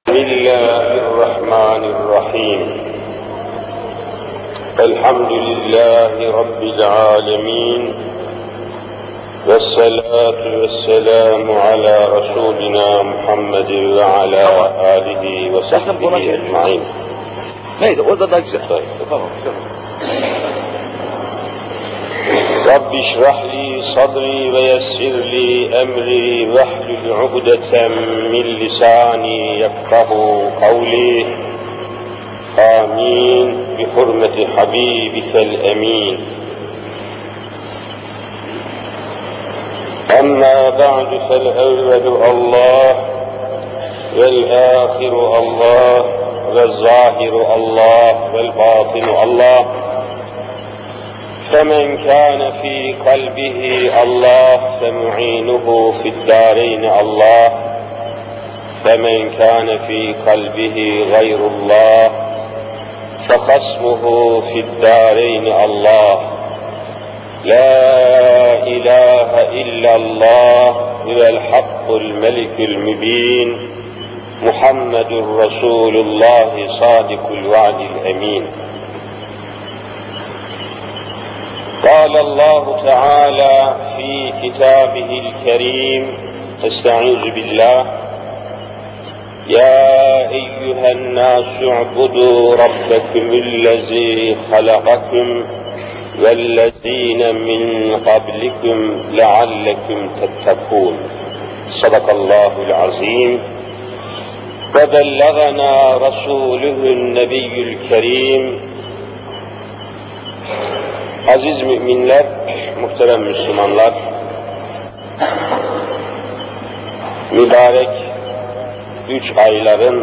بسم الله الرحمن الرحيم الحمد لله رب العالمين والصلاة والسلام على رسولنا محمد وعلى آله وصحبه أجمعين. Neyse orada daha güzel. Tamam. رب اشرح لي صدري ويسر لي أمري واحلل عقدة من لساني يفقهوا قولي آمين بحرمة حبيبك الأمين. أما بعد فالأول الله والآخر الله والظاهر الله والباطن الله، فمن كان في قلبه الله فمعينه في الدارين الله، فمن كان في قلبه غير الله فخصمه في الدارين الله. لا إله إلا الله هو الحق الملك المبين محمد رسول الله صادق الوعد الأمين. قال الله تعالى في كتابه الكريم استعيذ بالله يا أيها الناس اعبدوا ربكم الذي خلقكم والذين من قبلكم لعلكم تتقون. صدق الله العظيم وبلغنا رسوله النبي الكريم. Aziz müminler, muhterem Müslümanlar, mübarek 3 ayların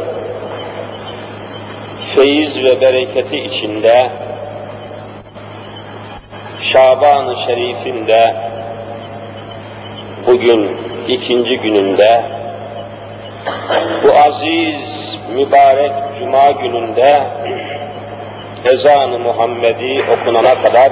feyiz ve bereketi içinde Şaban-ı Şerif'in de bugün 2. gününde, bu aziz mübarek Cuma gününde ezan-ı Muhammedi okunana kadar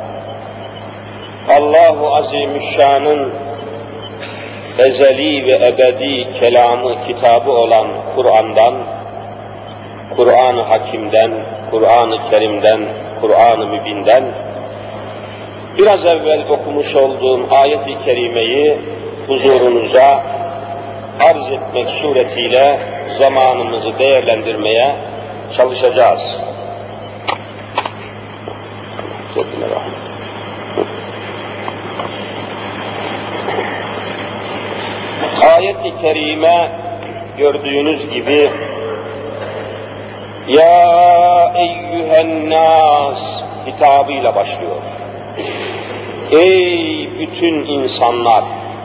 Allah-u Azimüşşan'ın ezeli ve ebedi kelamı, kitabı olan Kur'an'dan, Kur'an-ı Hakim'den, Kur'an-ı Kerim'den, Kur'an-ı Mübin'den biraz evvel okumuş olduğum ayet-i kerimeyi huzurunuza arz etmek suretiyle zamanımızı değerlendirmeye çalışacağız. Ayet-i kerime gördüğünüz gibi Ya eyyühen nas hitabıyla başlıyor. Ey bütün insanlar!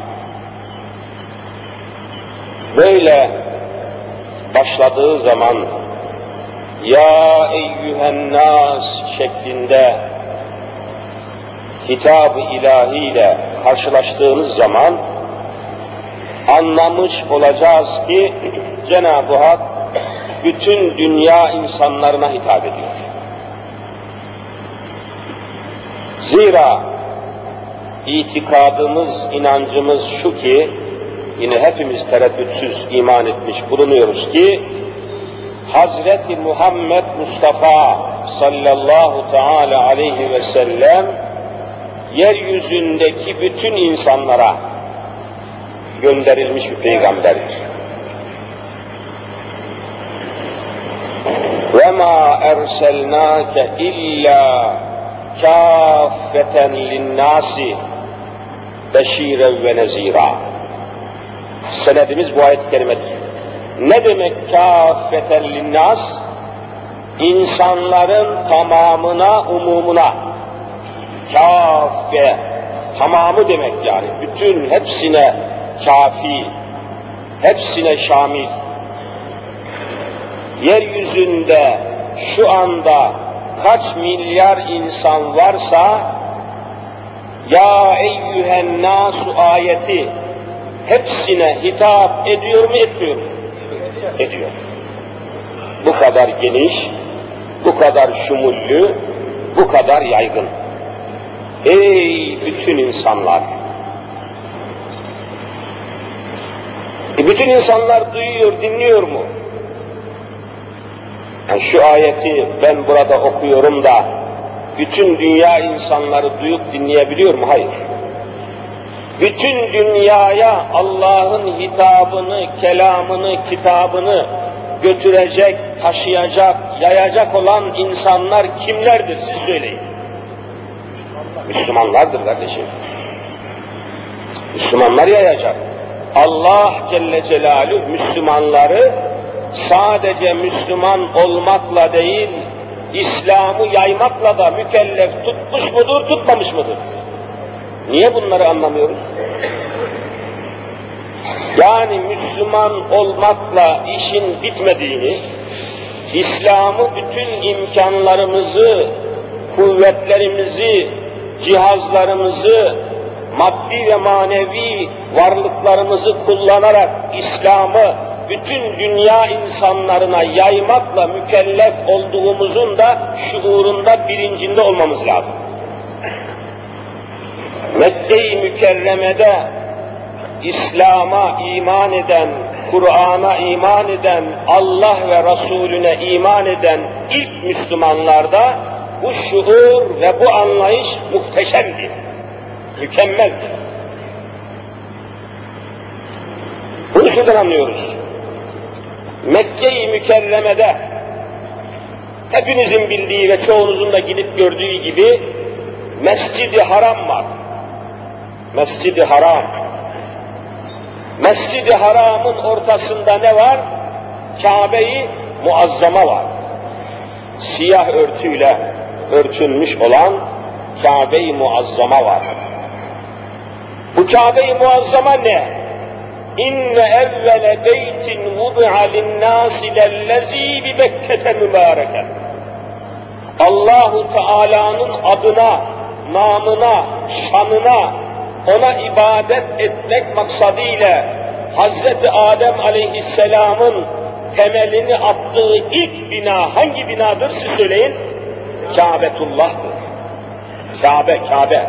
Böyle başladığı zaman Ya eyyühen nas şeklinde hitap-ı ilahiyle karşılaştığınız zaman anlamış olacağız ki Cenab-ı Hak bütün dünya insanlarına hitap ediyor. Zira itikadımız, inancımız şu ki, yine hepimiz tereddütsüz iman etmiş bulunuyoruz ki, Hazreti Muhammed Mustafa sallallahu teala aleyhi ve sellem yeryüzündeki bütün insanlara gönderilmiş bir peygamberdir. وَمَا اَرْسَلْنَاكَ اِلَّا كَافَّةً لِلنَّاسِ بَشِيرًا وَنَذِيرًا. Senedimiz bu ayet-i kerimedir. Ne demek kâffeten linnâs? İnsanların tamamına, umumuna. Kâffe, tamamı demek yani. Bütün, hepsine kafi, hepsine şamil. Yeryüzünde şu anda kaç milyar insan varsa Ya eyyühen nasu ayeti hepsine hitap ediyor mu, etmiyor mu? Ediyor. Bu kadar geniş, bu kadar şumullü, bu kadar yaygın. Ey bütün insanlar! Bütün insanlar duyuyor, dinliyor mu? Yani şu ayeti ben burada okuyorum da bütün dünya insanları duyup dinleyebiliyor mu? Hayır. Bütün dünyaya Allah'ın hitabını, kelamını, kitabını götürecek, taşıyacak, yayacak olan insanlar kimlerdir siz söyleyin. Müslümanlardır kardeşim. Müslümanlar yayacak. Allah Celle Celaluhu Müslümanları sadece Müslüman olmakla değil, İslam'ı yaymakla da mükellef tutmuş mudur, tutmamış mıdır? Niye bunları anlamıyoruz? Yani Müslüman olmakla işin bitmediğini, İslam'ı bütün imkanlarımızı, kuvvetlerimizi, cihazlarımızı, maddi ve manevi varlıklarımızı kullanarak İslam'ı bütün dünya insanlarına yaymakla mükellef olduğumuzun da şuurunda, bilincinde olmamız lazım. Mekke-i Mükerreme'de İslam'a iman eden, Kur'an'a iman eden, Allah ve Resulüne iman eden ilk Müslümanlarda bu şuur ve bu anlayış muhteşemdi, mükemmeldi. Bunu şuradan anlıyoruz. Mekke-i Mükerreme'de hepinizin bildiği ve çoğunuzun da gidip gördüğü gibi Mescid-i Haram var. Mescid-i Haram. Mescid-i Haram'ın ortasında ne var? Kabe-i Muazzama var. Siyah örtüyle örtülmüş olan Kabe-i Muazzama var. Bu Kabe-i Muazzama ne? İnne evvele beytin vudi'a linnâsi lellezî bi Bekke'te mübâreken. Allahu Teala'nın adına, namına, şanına, ona ibadet etmek maksadıyla Hazreti Adem Aleyhisselam'ın temelini attığı ilk bina hangi binadır siz söyleyin? Kâbetullah'tır. Kabe.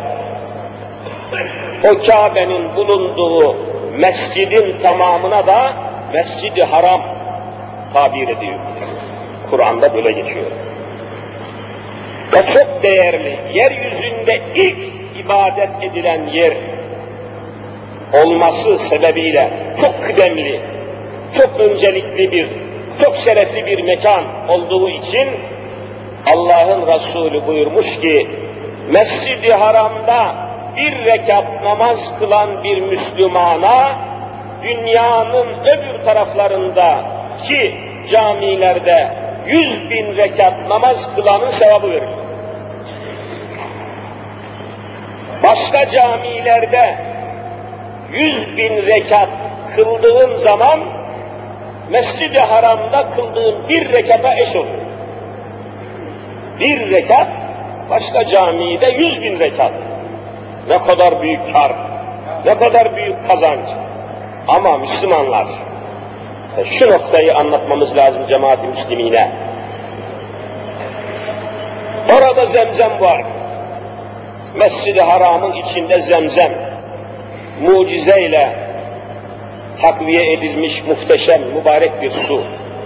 O Kabe'nin bulunduğu mescidin tamamına da Mescid-i Haram tabir ediyor. Kur'an'da böyle geçiyor. Ve çok değerli, yeryüzünde ilk ibadet edilen yer olması sebebiyle çok kıdemli, çok öncelikli çok şerefli bir mekan olduğu için Allah'ın Resulü buyurmuş ki, Mescid-i Haram'da bir rekat namaz kılan bir Müslümana, dünyanın öbür taraflarındaki camilerde 100.000 rekat namaz kılanın sevabı verilir. Başka camilerde 100.000 rekat kıldığın zaman, Mescid-i Haram'da kıldığın bir rekata eş olur. Bir rekat, başka camide 100.000 rekat. Ne kadar büyük kar, ne kadar büyük kazanç. Ama Müslümanlar, şu noktayı anlatmamız lazım cemaat-i müslimine. Orada zemzem var. Mescid-i Haram'ın içinde zemzem, mucizeyle takviye edilmiş muhteşem, mübarek bir su.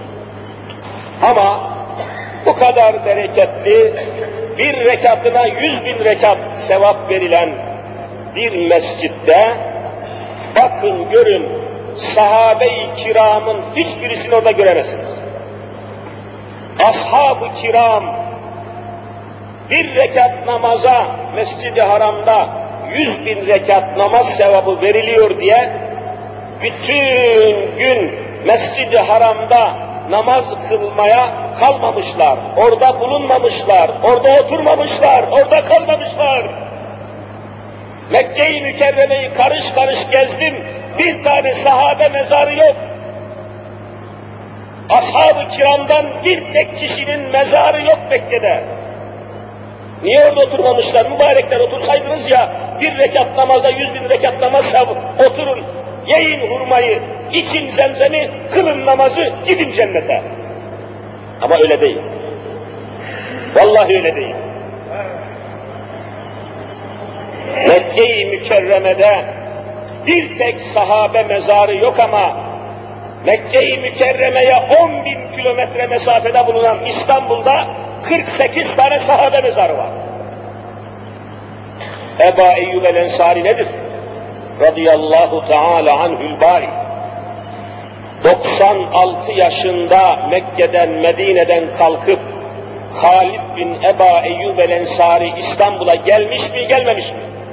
Ama bu kadar bereketli, bir rekatına 100.000 rekat sevap verilen bir mescitte, bakın görün, sahabe-i kiramın hiçbirisini orada göremezsiniz. Ashab-ı kiram, bir rekat namaza Mescid-i Haram'da 100.000 rekat namaz sevabı veriliyor diye bütün gün Mescid-i Haram'da namaz kılmaya kalmamışlar, orada bulunmamışlar, orada oturmamışlar, orada kalmamışlar. Mekke-i Mükerreme'yi karış karış gezdim, bir tane sahabe mezarı yok. Ashab-ı kiramdan bir tek kişinin mezarı yok Mekke'de. Niye orada oturmamışlar? Mübarekler otursaydınız ya, bir rekat namaza 100.000 rekat namaz oturun, yiyin hurmayı, için zemzemi, kılın namazı, gidin cennete. Ama öyle değil. Vallahi öyle değil. Mekke-i Mükerreme'de bir tek sahabe mezarı yok ama Mekke-i Mükerreme'ye 10.000 kilometre mesafede bulunan İstanbul'da 48 tane sahabe mezarı var. Ebu Eyyub el-Ensari nedir? Radıyallahu teala anhül bari. 96 yaşında Mekke'den, Medine'den kalkıp Halid bin Ebu Eyyub el-Ensari İstanbul'a gelmiş mi, gelmemiş mi?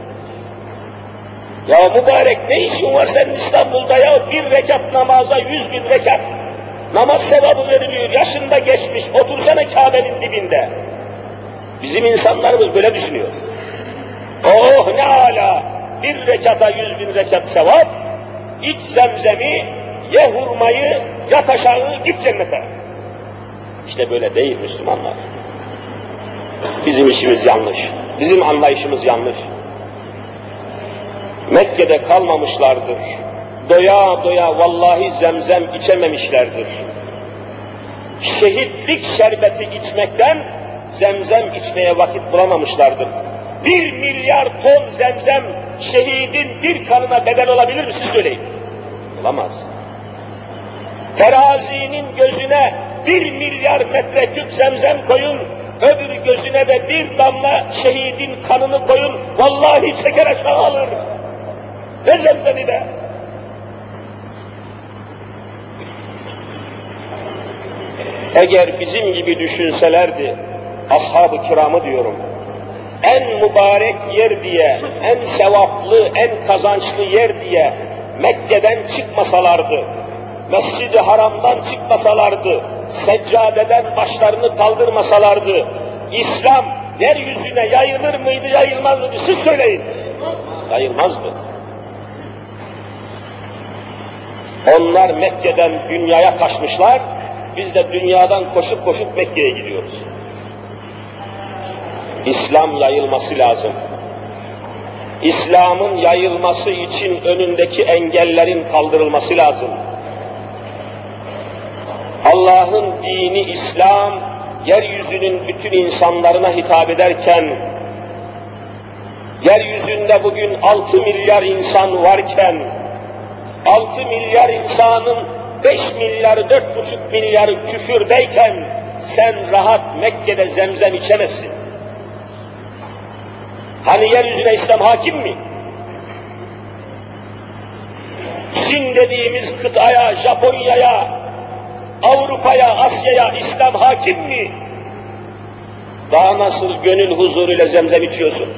Ya mübarek, ne işin var senin İstanbul'da ya? Bir rekat namaza 100.000 rekat namaz sevabı veriliyor. Yaşında geçmiş, otursana Kabe'nin dibinde. Bizim insanlarımız böyle düşünüyor. Oh ne âlâ! Bir rekata 100.000 rekat sevap, iç zemzemi, ye hurmayı, yat aşağı, git cennete. İşte böyle değil Müslümanlar. Bizim işimiz yanlış, bizim anlayışımız yanlış. Mekke'de kalmamışlardır. Doya doya vallahi zemzem içememişlerdir. Şehitlik şerbeti içmekten zemzem içmeye vakit bulamamışlardır. 1 milyar ton zemzem şehidin bir kanına bedel olabilir mi, siz söyleyin? Olamaz. Terazinin gözüne 1 milyar metreküp zemzem koyun, öbür gözüne de bir damla şehidin kanını koyun, vallahi çeker aşağı alır. Ve zemzemi de. Eğer bizim gibi düşünselerdi, ashab-ı kiramı diyorum, en mübarek yer diye, en sevaplı, en kazançlı yer diye Mekke'den çıkmasalardı, Mescid-i Haram'dan çıkmasalardı, seccadeden başlarını kaldırmasalardı, İslam yeryüzüne yayılır mıydı, yayılmaz mıydı? Siz söyleyin. Yayılmazdı. Onlar Mekke'den dünyaya kaçmışlar, biz de dünyadan koşup koşup Mekke'ye gidiyoruz. İslam yayılması lazım. İslam'ın yayılması için önündeki engellerin kaldırılması lazım. Allah'ın dini İslam, yeryüzünün bütün insanlarına hitap ederken, yeryüzünde bugün 6 milyar insan varken, 6 milyar insanın 5 milyarı, 4,5 milyarı küfürdeyken, sen rahat Mekke'de zemzem içemezsin. Hani yeryüzüne İslam hakim mi? Çin dediğimiz kıtaya, Japonya'ya, Avrupa'ya, Asya'ya İslam hakim mi? Daha nasıl gönül huzuruyla zemzem içiyorsun?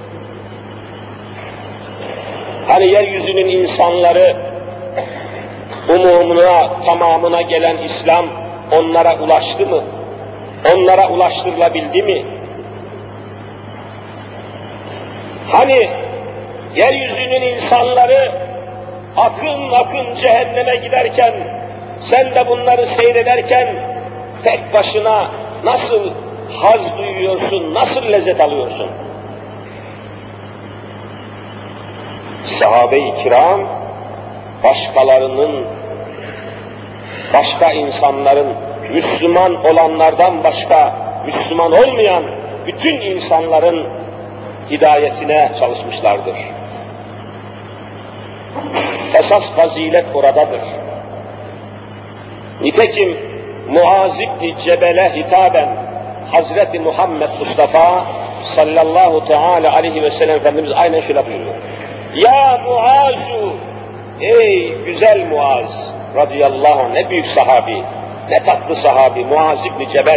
Hani yeryüzünün insanları umumuna, tamamına gelen İslam onlara ulaştı mı? Onlara ulaştırılabildi mi? Hani yeryüzünün insanları akın akın cehenneme giderken, sen de bunları seyrederken tek başına nasıl haz duyuyorsun, nasıl lezzet alıyorsun? Sahabe-i kiram, başkalarının, başka insanların, Müslüman olanlardan başka, Müslüman olmayan bütün insanların hidayetine çalışmışlardır. Esas fazilet oradadır. Nitekim Muaz İbni Cebel'e hitaben Hazreti Muhammed Mustafa sallallahu teala aleyhi ve sellem Efendimiz aynen şöyle buyuruyor. Ya Muazu, ey güzel Muaz radıyallahu anh, ne büyük sahabi, ne tatlı sahabi Muaz İbni Cebel,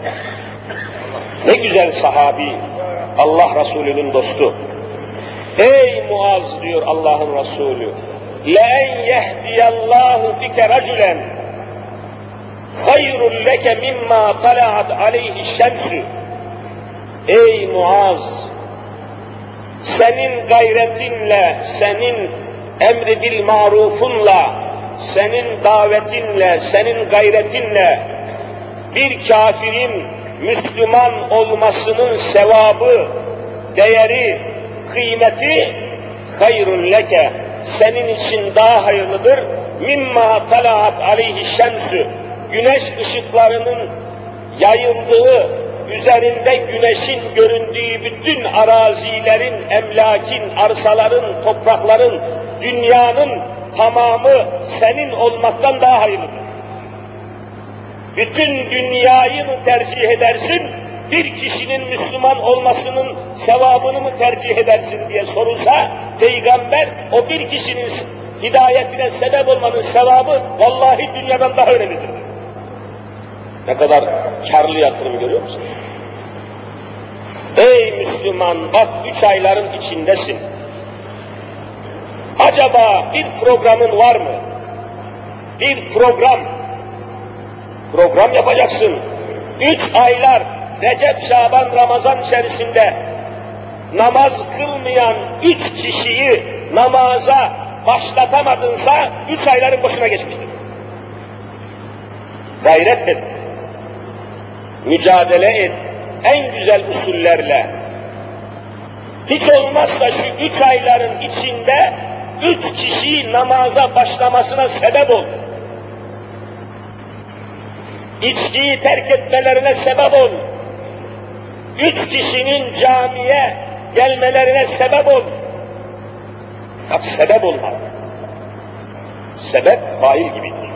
ne güzel sahabi, Allah Resulü'nün dostu. Ey Muaz diyor Allah'ın Resulü, لَاَنْ يَهْدِيَ اللّٰهُ بِكَ رَجُلًا خَيْرٌ لَكَ مِمَّا طَلَعَتْ عَلَيْهِ الشَّمْسُ. Ey Muaz, senin gayretinle, senin emri bil marufunla, senin davetinle, senin gayretinle bir kafirin Müslüman olmasının sevabı, değeri, kıymeti hayrun leke, senin için daha hayırlıdır. Mimma talaat aleyhi şemsü, güneş ışıklarının yayıldığı, üzerinde güneşin göründüğü bütün arazilerin, emlakin, arsaların, toprakların, dünyanın tamamı senin olmaktan daha hayırlıdır. bütün dünyayı mı tercih edersin, bir kişinin Müslüman olmasının sevabını mı tercih edersin diye sorulsa, Peygamber o bir kişinin hidayetine sebep olmanın sevabı vallahi dünyadan daha önemlidir. Ne kadar karlı yatırım görüyor musun? Ey Müslüman, bak 3 ayların içindesin. Acaba bir programın var mı? Bir program yapacaksın. 3 aylar Recep, Şaban, Ramazan içerisinde namaz kılmayan 3 kişiyi namaza başlatamadınsa 3 ayların boşuna geçmiştir. Gayret et, mücadele et, en güzel usullerle. Hiç olmazsa şu 3 ayların içinde 3 kişi namaza başlamasına sebep ol. İçkiyi terk etmelerine sebep ol. 3 kişinin camiye gelmelerine sebep ol. Bak sebep olmak. Sebep fail gibidir.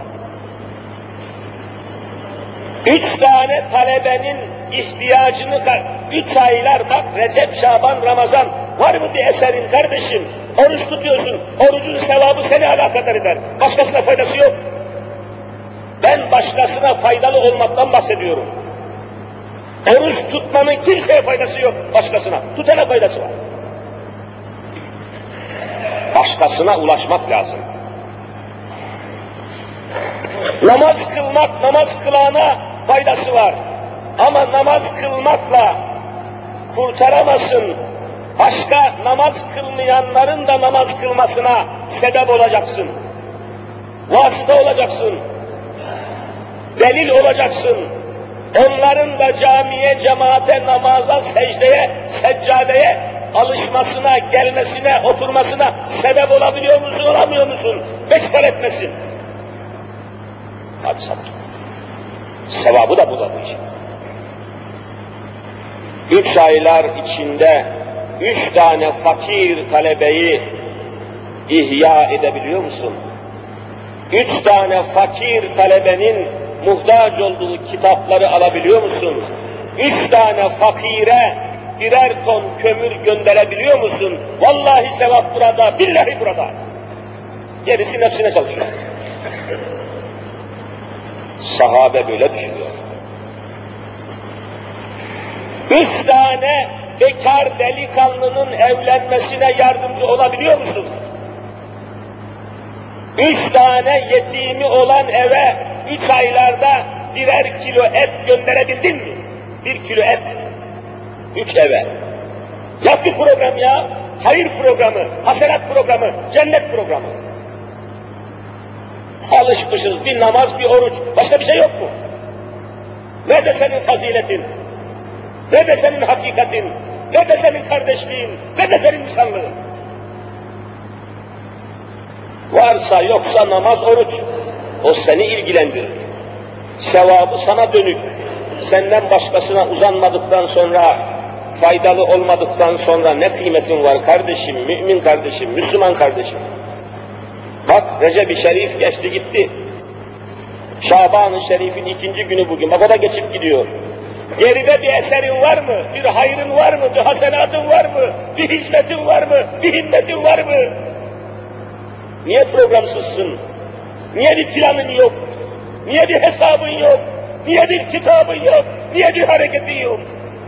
3 tane talebenin ihtiyacını 3 aylar bak Recep, Şaban, Ramazan var mı bir eserin kardeşim? Oruç tutuyorsun, orucun sevabı seni alakadar eder. Başkasına faydası yok. Ben başkasına faydalı olmaktan bahsediyorum. Oruç tutmanın kimseye faydası yok başkasına. Tutana faydası var. Başkasına ulaşmak lazım. Namaz kılmak, namaz kılana faydası var. Ama namaz kılmakla kurtaramazsın. Başka namaz kılmayanların da namaz kılmasına sebep olacaksın. Vasıta olacaksın. Delil olacaksın. Onların da camiye, cemaate, namaza, secdeye, seccadeye alışmasına, gelmesine, oturmasına sebep olabiliyor musun, olamıyor musun? Bekbal etmesin. Hadi sabır. Sevabı da bu da bu işin. 3 aylar içinde 3 tane fakir talebeyi ihya edebiliyor musun? 3 tane fakir talebenin muhtaç olduğu kitapları alabiliyor musun? 3 tane fakire birer ton kömür gönderebiliyor musun? Vallahi sevap burada, billahi burada. Gerisi nefsine çalışıyor. Sahabe böyle düşünüyor. 3 tane bekar delikanlının evlenmesine yardımcı olabiliyor musun? 3 tane yetimi olan eve 3 aylarda birer kilo et gönderebildin mi? 1 kilo et. 3 eve. Yap bir program ya. Hayır programı, hasenat programı, cennet programı. Alışmışız bir namaz, bir oruç. Başka bir şey yok mu? Nerede senin faziletin? Nerede senin hakikatin? Nerede senin kardeşliğin? Nerede senin insanlığın? Varsa yoksa namaz, oruç. O seni ilgilendirir. Sevabı sana dönük. Senden başkasına uzanmadıktan sonra, faydalı olmadıktan sonra ne kıymetin var kardeşim, mümin kardeşim, Müslüman kardeşim? Bak Recep-i Şerif geçti gitti. Şaban-ı Şerif'in 2. günü bugün. Bak o da geçip gidiyor. Geride bir eserin var mı? Bir hayrın var mı? Bir hasenatın var mı? Bir hizmetin var mı? Bir himmetin var mı? Niye programsızsın? Niye bir planın yok? Niye bir hesabın yok? Niye bir kitabın yok? Niye bir hareketin yok?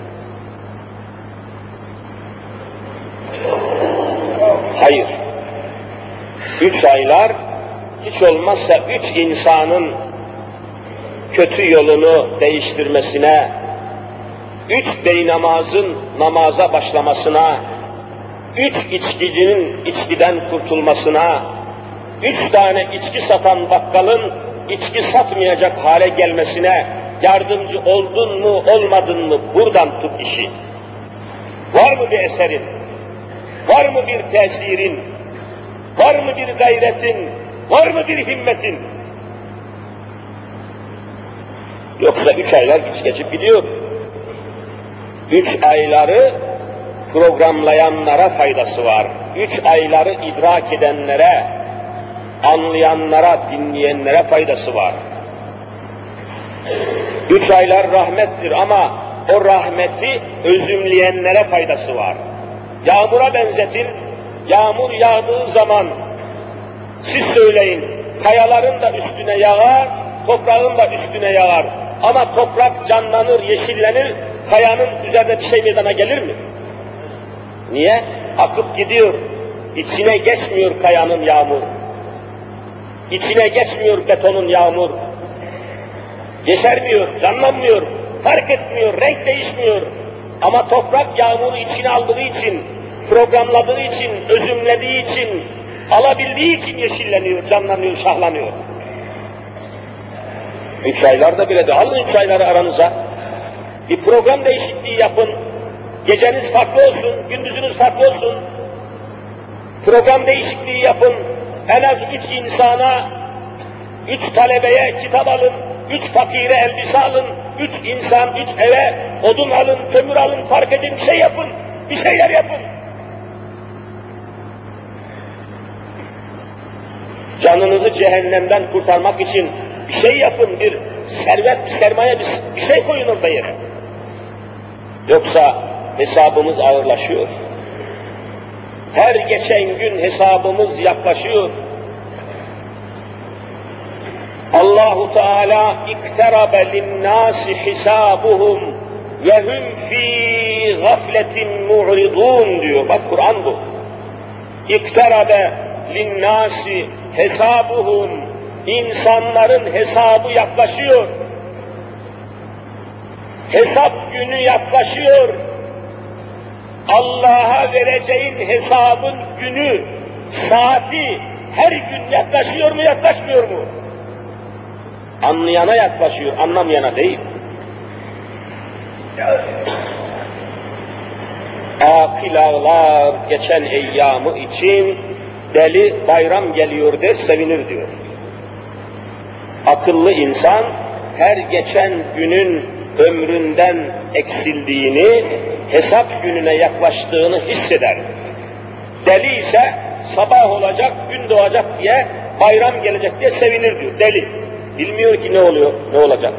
Hayır. 3 aylar hiç olmazsa 3 insanın kötü yolunu değiştirmesine, 3 beynamazın namaza başlamasına, 3 içkicinin içkiden kurtulmasına, 3 tane içki satan bakkalın içki satmayacak hale gelmesine yardımcı oldun mu, olmadın mı buradan tut işi. Var mı bir eserin? Var mı bir tesirin? Var mı bir gayretin? Var mı bir himmetin? Yoksa 3 aylar geçip gidiyor. 3 ayları programlayanlara faydası var. 3 ayları idrak edenlere, anlayanlara, dinleyenlere faydası var. 3 aylar rahmettir ama o rahmeti özümleyenlere faydası var. Yağmura benzetin, yağmur yağdığı zaman siz söyleyin, kayaların da üstüne yağar, toprağın da üstüne yağar. Ama toprak canlanır, yeşillenir, kayanın üzerinde bir şey meydana gelir mi? Niye? Akıp gidiyor, içine geçmiyor kayanın yağmur. İçine geçmiyor betonun yağmur. Yeşermiyor, canlanmıyor, fark etmiyor, renk değişmiyor. Ama toprak yağmuru içine aldığı için, programladığı için, özümlediği için, alabildiği için yeşilleniyor, canlanıyor, şahlanıyor. 3 aylarda bile de alın 3 ayları aranıza. Bir program değişikliği yapın. Geceniz farklı olsun, gündüzünüz farklı olsun. Program değişikliği yapın. En az 3 insana, 3 talebeye kitap alın, 3 fakire elbise alın, 3 insan, 3 eve odun alın, kömür alın, fark edin, bir şey yapın, bir şeyler yapın. Canınızı cehennemden kurtarmak için bir şey yapın, bir servet, bir sermaye, bir şey koyun orada yere. Yoksa hesabımız ağırlaşıyor. Her geçen gün hesabımız yaklaşıyor. Allahu Teala ikterabe linnâsi hisabuhum ve hum fî gafletin mu'ridûn diyor. Bak Kur'an bu. İkterabe linnâsi hesabuhum, insanların hesabı yaklaşıyor. Hesap günü yaklaşıyor. Allah'a vereceğin hesabın günü, saati her gün yaklaşıyor mu, yaklaşmıyor mu? Anlayana yaklaşıyor, anlamayana değil. Akıl ağlar geçen eyyamı için, deli bayram geliyor der, sevinir diyor. Akıllı insan her geçen günün ömründen eksildiğini, hesap gününe yaklaştığını hisseder. Deli ise sabah olacak, gün doğacak diye, bayram gelecek diye sevinir diyor, deli. Bilmiyor ki ne oluyor, ne olacak.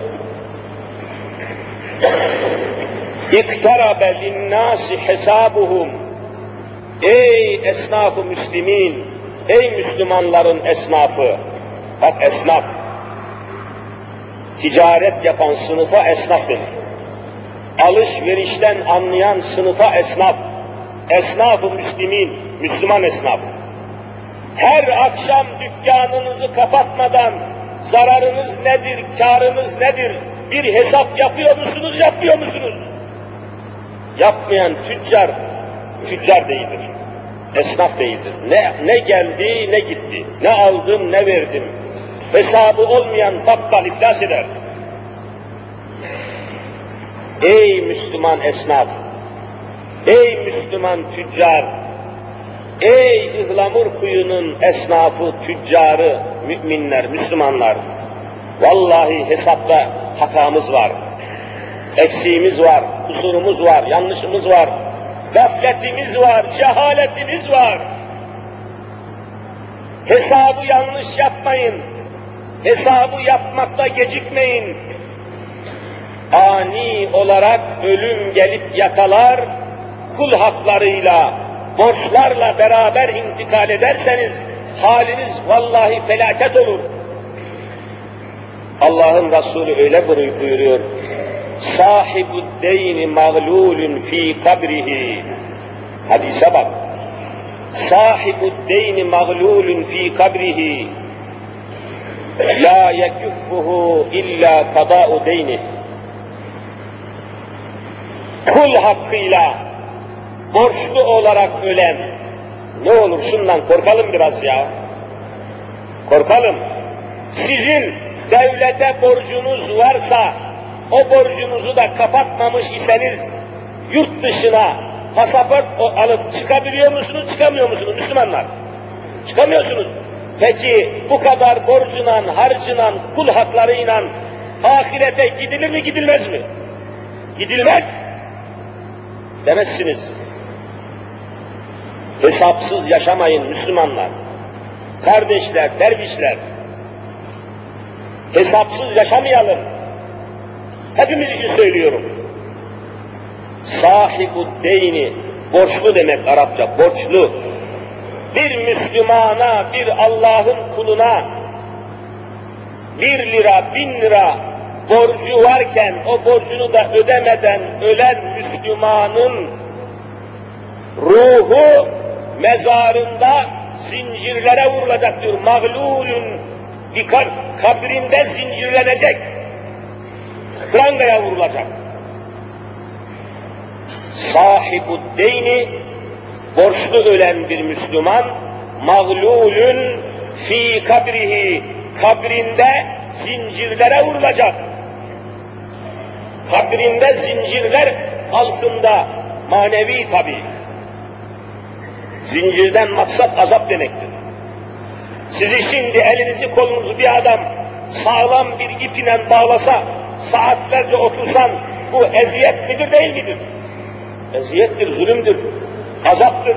İktarabe linnâsi hesabuhum. Ey esnaf-ı müslimin, ey Müslümanların esnafı. Bak esnaf, ticaret yapan sınıfa esnaf denir. Alışverişten anlayan sınıfa esnaf. Esnaf-ı müslimin, Müslüman esnaf. Her akşam dükkanınızı kapatmadan zararınız nedir, kârınız nedir, bir hesap yapıyor musunuz, yapmıyor musunuz? Yapmayan tüccar, tüccar değildir. Esnaf değildir. Ne geldi, ne gitti. Ne aldım, ne verdim. Hesabı olmayan bakkal iflas eder. Ey Müslüman esnaf, ey Müslüman tüccar, ey ıhlamur kuyunun esnafı, tüccarı, müminler, Müslümanlar, vallahi hesapta hatamız var, eksiğimiz var, kusurumuz var, yanlışımız var, gafletimiz var, cehaletimiz var. Hesabı yanlış yapmayın, hesabı yapmakta gecikmeyin. Ani olarak ölüm gelip yakalar, kul haklarıyla, borçlarla beraber intikal ederseniz, haliniz vallahi felaket olur. Allah'ın Resulü öyle buyuruyor, sahibud deyni mağlulun fi kabrihi. Hadise bak. Sahibud deyni mağlulun fi kabrihi. La yekuffuhu illa kada'u deyni. Kul hakkıyla borçlu olarak ölen, ne olur şundan korkalım biraz ya. Korkalım. Sizin devlete borcunuz varsa, o borcunuzu da kapatmamış iseniz, yurt dışına pasaport alıp çıkabiliyor musunuz, çıkamıyor musunuz Müslümanlar? Çıkamıyorsunuz. Peki bu kadar borcunan, harcınan, kul haklarıyla ahirete gidilir mi, gidilmez mi? Gidilmez. Demezsiniz. Hesapsız yaşamayın Müslümanlar. Kardeşler, dervişler. Hesapsız yaşamayalım. hepimiz için söylüyorum. Sahibu deyni, borçlu demek Arapça, borçlu. Bir Müslümana, bir Allah'ın kuluna 1 lira, 1000 lira borcu varken o borcunu da ödemeden ölen Müslümanın ruhu mezarında zincirlere vurulacak diyor. Mağlulün kabrinde zincirlenecek. Prangaya vurulacak. Sahibu deyni, borçlu ölen bir Müslüman, mağlulün fi kabrihi, kabrinde zincirlere vurulacak. Kabrinde zincirler altında, manevi tabi. Zincirden maksat azap demektir. Sizi şimdi elinizi kolunuzu bir adam sağlam bir ip ile bağlasa, saatlerce otursan bu eziyet midir değil midir? Eziyettir, zulümdür, azaptır.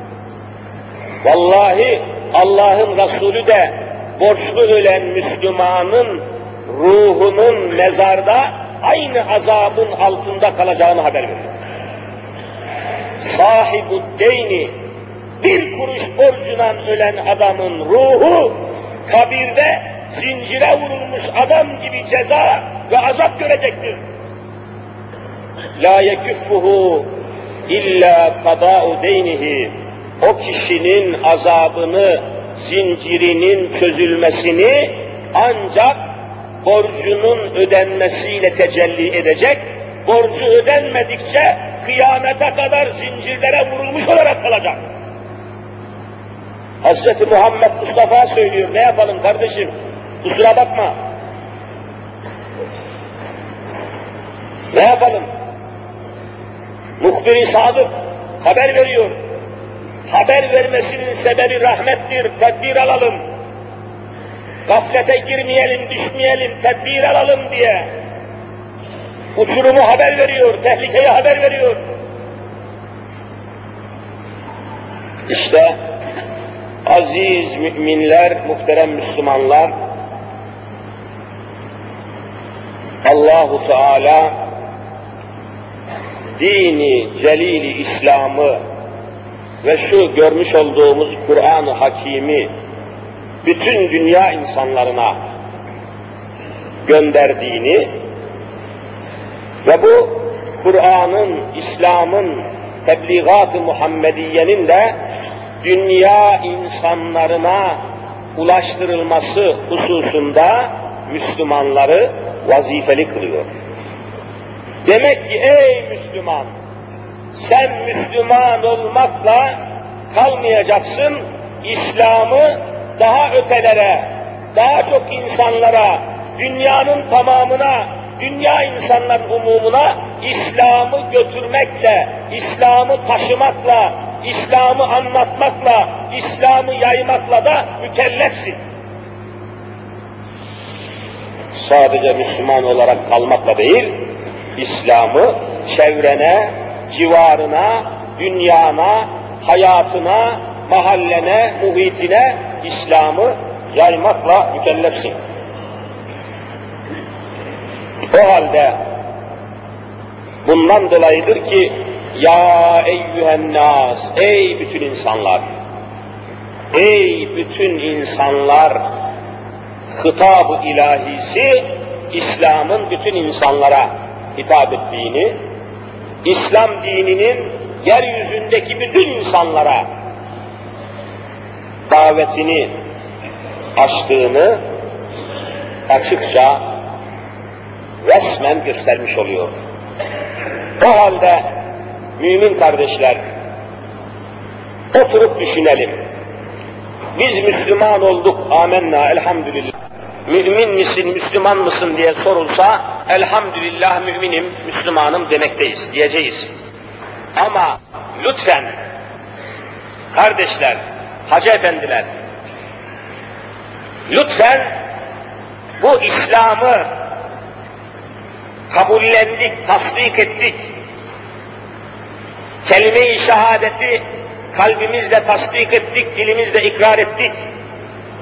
Vallahi Allah'ın Resulü de borçlu ölen Müslümanın ruhunun mezarda aynı azabın altında kalacağını haber veriyor. Sahibu deyni, 1 kuruş borcundan ölen adamın ruhu kabirde zincire vurulmuş adam gibi ceza ve azap görecektir. La yekuffuhu illa kada'u deynihi. O kişinin azabını, zincirinin çözülmesini ancak borcunun ödenmesiyle tecelli edecek. Borcu ödenmedikçe kıyamete kadar zincirlere vurulmuş olarak kalacak. Hz. Muhammed Mustafa söylüyor, ne yapalım kardeşim? Kusura bakma. Ne yapalım? Muhbir-i Sadık haber veriyor. Haber vermesinin sebebi rahmettir, tedbir alalım. Gaflete girmeyelim, düşmeyelim, tedbir alalım diye. Uçurumu haber veriyor, tehlikeyi haber veriyor. İşte aziz müminler, muhterem Müslümanlar, Allahu Teala dini celili İslam'ı ve şu görmüş olduğumuz Kur'an-ı Hakîm'i bütün dünya insanlarına gönderdiğini ve bu Kur'an'ın, İslam'ın, tebliğat-ı Muhammediye'nin de dünya insanlarına ulaştırılması hususunda Müslümanları vazifeli kılıyor. Demek ki ey Müslüman, sen Müslüman olmakla kalmayacaksın, İslam'ı daha ötelere, daha çok insanlara, dünyanın tamamına, dünya insanların umumuna İslam'ı götürmekle, İslam'ı taşımakla, İslam'ı anlatmakla, İslam'ı yaymakla da mükellefsin. Sadece Müslüman olarak kalmakla değil, İslam'ı çevrene, civarına, dünyana, hayatına, mahallene, muhitine İslam'ı yaymakla mükellefsin. O halde bundan dolayıdır ki ya eyyühen nas, ey bütün insanlar, ey bütün insanlar hitab-ı ilahisi İslam'ın bütün insanlara hitap ettiğini, İslam dininin yeryüzündeki bütün insanlara davetini açtığını açıkça resmen göstermiş oluyor. O halde mümin kardeşler, oturup düşünelim. Biz Müslüman olduk, amenna, elhamdülillah. Mümin misin, Müslüman mısın diye sorulsa, elhamdülillah müminim, Müslümanım demekteyiz, diyeceğiz. Ama lütfen, kardeşler, hacı efendiler, lütfen bu İslam'ı kabullendik, tasdik ettik. Kelime-i şehadeti kalbimizle tasdik ettik, dilimizle ikrar ettik.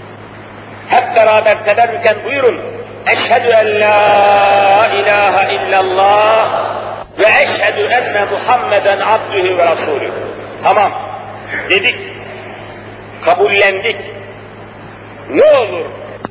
Hep beraber teberrüken buyurun. Eşhedü en la ilahe illallah. enne Muhammeden abdühü ve rasulü. Tamam, dedik, kabullendik. Ne olur?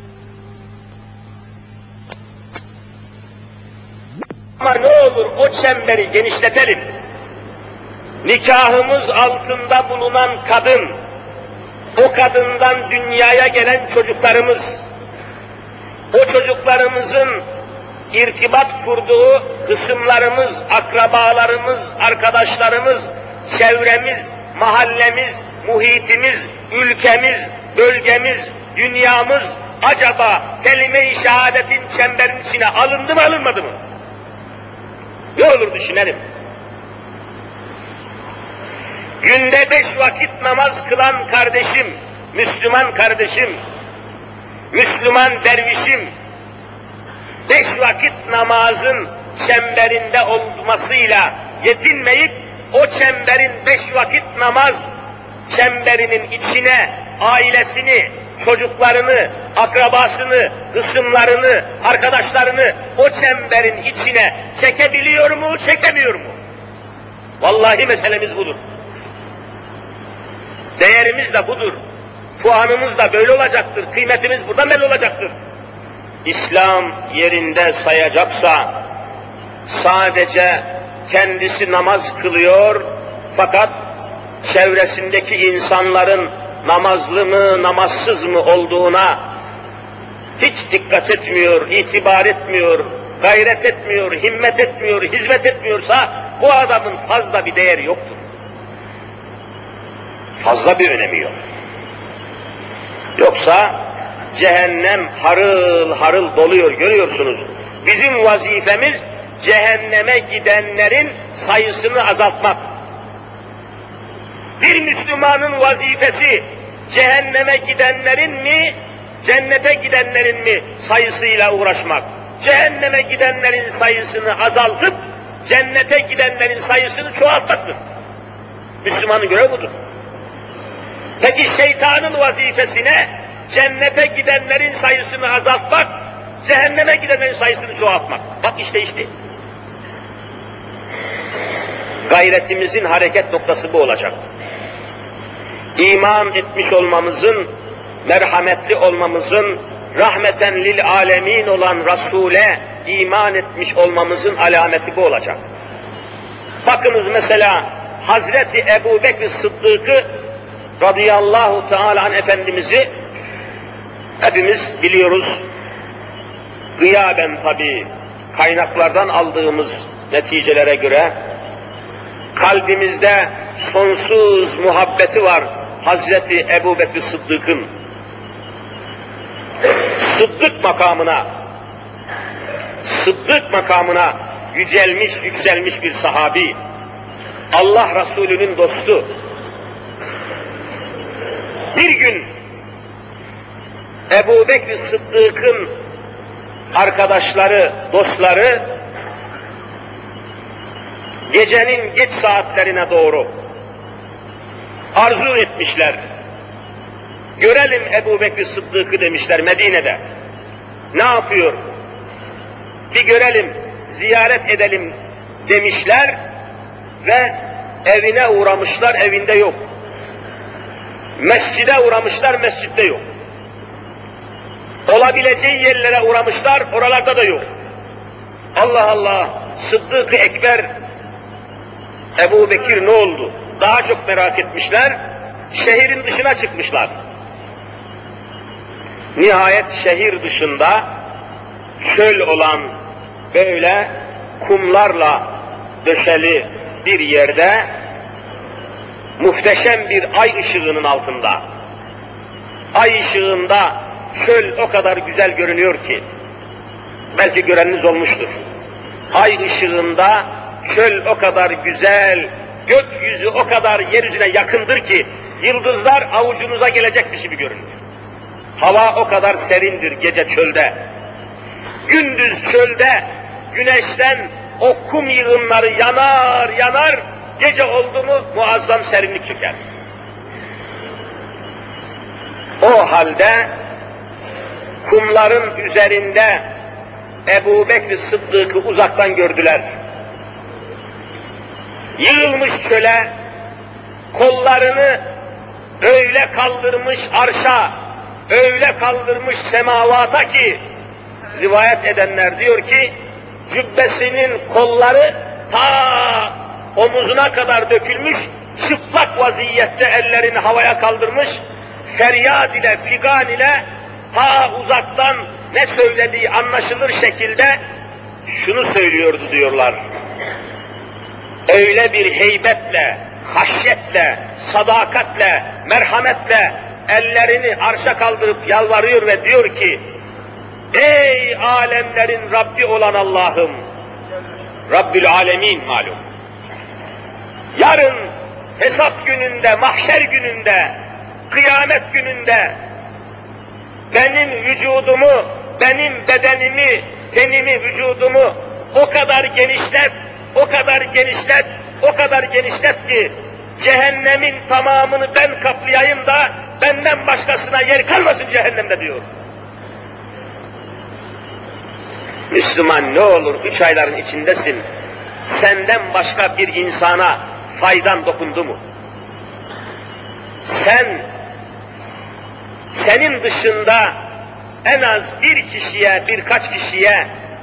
Ama ne olur o çemberi genişletelim. Nikahımız altında bulunan kadın, o kadından dünyaya gelen çocuklarımız, o çocuklarımızın irtibat kurduğu kısımlarımız, akrabalarımız, arkadaşlarımız, çevremiz, mahallemiz, muhitimiz, ülkemiz, bölgemiz, dünyamız acaba kelime-i şehadetin çemberin içine alındı mı alınmadı mı? Ne olur düşünelim. Günde 5 vakit namaz kılan kardeşim, Müslüman kardeşim, Müslüman dervişim, 5 vakit namazın çemberinde olmasıyla yetinmeyip, o çemberin 5 vakit namaz çemberinin içine ailesini, çocuklarını, akrabasını, kısımlarını, arkadaşlarını o çemberin içine çekebiliyor mu, çekemiyor mu? Vallahi meselemiz budur. Değerimiz de budur. Puanımız da böyle olacaktır. Kıymetimiz buradan belli olacaktır. İslam yerinde sayacaksa sadece kendisi namaz kılıyor fakat çevresindeki insanların namazlı mı, namazsız mı olduğuna hiç dikkat etmiyor, itibar etmiyor, gayret etmiyor, himmet etmiyor, hizmet etmiyorsa bu adamın fazla bir değeri yoktur. Fazla bir önemi yok. Yoksa cehennem harıl harıl doluyor, görüyorsunuz. Bizim vazifemiz cehenneme gidenlerin sayısını azaltmak. Bir Müslümanın vazifesi cehenneme gidenlerin mi, cennete gidenlerin mi sayısıyla uğraşmak. Cehenneme gidenlerin sayısını azaltıp cennete gidenlerin sayısını çoğaltmaktır. Müslümanın görevi budur. Peki şeytanın vazifesine cennete gidenlerin sayısını azaltmak, cehenneme gidenlerin sayısını çoğaltmak. Bak işte. Gayretimizin hareket noktası bu olacak. İman etmiş olmamızın, merhametli olmamızın, rahmeten lil alemin olan Resul'e iman etmiş olmamızın alameti bu olacak. Bakınız mesela Hazreti Ebu Bekir Sıddık'ı radıyallahu teala anh Efendimiz'i hepimiz biliyoruz. Gıyaben tabi kaynaklardan aldığımız neticelere göre kalbimizde sonsuz muhabbeti var Hazreti Ebu Bekir Sıddık'ın. Sıddık makamına yükselmiş bir sahabi. Allah Resulü'nün dostu. Bir gün Ebu Bekir Sıddık'ın arkadaşları, dostları gecenin geç saatlerine doğru arzu etmişler. Görelim Ebu Bekir Sıddık'ı demişler Medine'de. Ne yapıyor? Bir görelim, ziyaret edelim demişler ve evine uğramışlar, evinde yok. Mescide uğramışlar, mescitte yok. Olabileceği yerlere uğramışlar, oralarda da yok. Allah Allah, Sıddık-ı Ekber, Ebu Bekir ne oldu? Daha çok merak etmişler, şehrin dışına çıkmışlar. Nihayet şehir dışında, çöl olan böyle kumlarla döşeli bir yerde, muhteşem bir ay ışığının altında, ay ışığında çöl o kadar güzel görünüyor ki, belki göreniniz olmuştur. Ay ışığında çöl o kadar güzel, gökyüzü o kadar yeryüzüne yakındır ki, yıldızlar avucunuza gelecekmiş gibi görünür. Hava o kadar serindir gece çölde. Gündüz çölde güneşten o kum yığınları yanar, gece oldu mu muazzam serinlik çöker. O halde kumların üzerinde Ebu Bekir Sıddık'ı uzaktan gördüler. yığılmış çöle, kollarını öyle kaldırmış arşa, öyle kaldırmış semavata ki, rivayet edenler diyor ki, cübbesinin kolları ta omuzuna kadar dökülmüş, çıplak vaziyette ellerini havaya kaldırmış, feryat ile, figan ile, ta uzaktan ne söylediği anlaşılır şekilde şunu söylüyordu diyorlar. Öyle bir heybetle, haşyetle, sadakatle, merhametle ellerini arşa kaldırıp yalvarıyor ve diyor ki, ey alemlerin Rabbi olan Allah'ım, Rabbül Alemin malum, yarın hesap gününde, mahşer gününde, kıyamet gününde benim vücudumu, benim bedenimi, tenimi, vücudumu o kadar genişlet, o kadar genişlet, o kadar genişlet ki cehennemin tamamını ben kaplayayım da benden başkasına yer kalmasın cehennemde diyor. Müslüman ne olur 3 ayların içindesin, senden başka bir insana faydan dokundu mu? Senin dışında en az bir kişiye, birkaç kişiye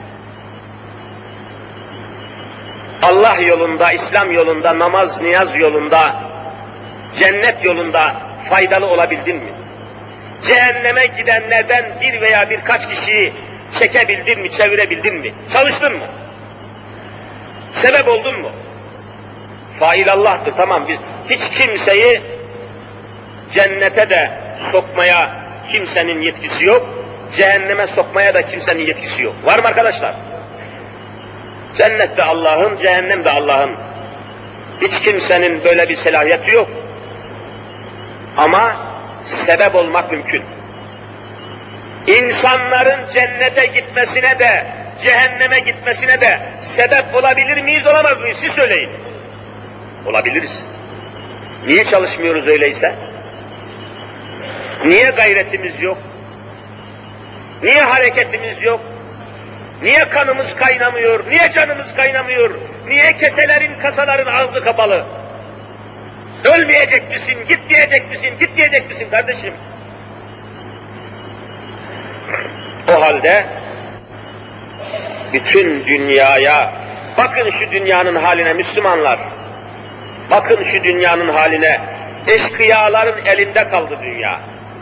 Allah yolunda, İslam yolunda, namaz, niyaz yolunda, cennet yolunda faydalı olabildin mi? Cehenneme gidenlerden bir veya birkaç kişiyi çekebildin mi, çevirebildin mi? Çalıştın mı? Sebep oldun mu? Fail Allah'tır, tamam, biz hiç kimseyi cennete de sokmaya kimsenin yetkisi yok, cehenneme sokmaya da kimsenin yetkisi yok. Var mı arkadaşlar? Cennet de Allah'ın, cehennem de Allah'ın. Hiç kimsenin böyle bir selahiyeti yok. Ama sebep olmak mümkün. İnsanların cennete gitmesine de, cehenneme gitmesine de sebep olabilir miyiz, olamaz mıyız? Siz söyleyin. Olabiliriz. Niye çalışmıyoruz öyleyse? Niye gayretimiz yok? Niye hareketimiz yok? Niye kanımız kaynamıyor? Niye canımız kaynamıyor? Niye keselerin, kasaların ağzı kapalı? Ölmeyecek misin? Gitmeyecek misin? Gitmeyecek misin kardeşim? O halde bütün dünyaya, bakın şu dünyanın haline Müslümanlar, bakın şu dünyanın haline, eşkıyaların elinde kaldı dünya.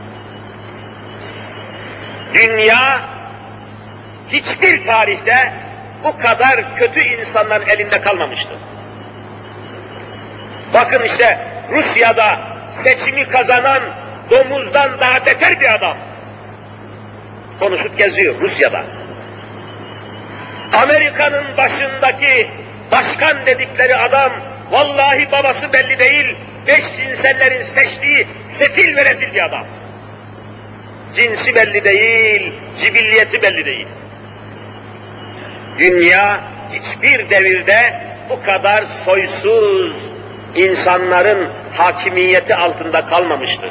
Dünya hiçbir tarihte bu kadar kötü insanların elinde kalmamıştı. Bakın işte Rusya'da seçimi kazanan domuzdan daha beter bir adam konuşup geziyor Rusya'da. Amerika'nın başındaki başkan dedikleri adam vallahi babası belli değil, 5 cinsellerin seçtiği sefil ve rezil bir adam. Cinsi belli değil, cibilliyeti belli değil. Dünya hiçbir devirde bu kadar soysuz insanların hakimiyeti altında kalmamıştı.